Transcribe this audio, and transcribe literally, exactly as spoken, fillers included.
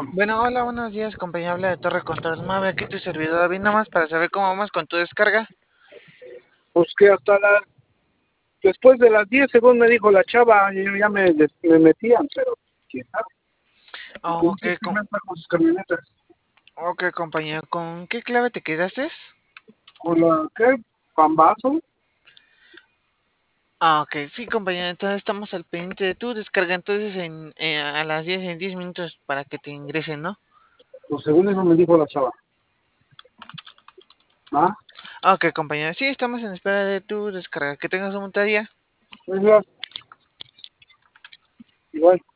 Bueno, hola, buenos días, compañía. Habla de Torre Control Mave. Aquí tu servidor David, nomás para saber cómo vamos con tu descarga. Pues que hasta las, después de las diez, según me dijo la chava, yo ya me, des- me metían, pero quién sabe. Oh, ¿Con ok, qué com- firma está con sus camionetas? ok, compañero. ¿Con qué clave te quedaste? ¿Con la qué? ¿Pambazo? Ah, ok, sí, compañero. Entonces estamos al pendiente de tu descarga. Entonces en, eh, a las diez en diez minutos para que te ingresen, ¿no? Pues según eso me dijo la chava. ¿Ah? Ok, compañero. Sí, estamos en espera de tu descarga. Que tengas un buen día. Pues ya, igual.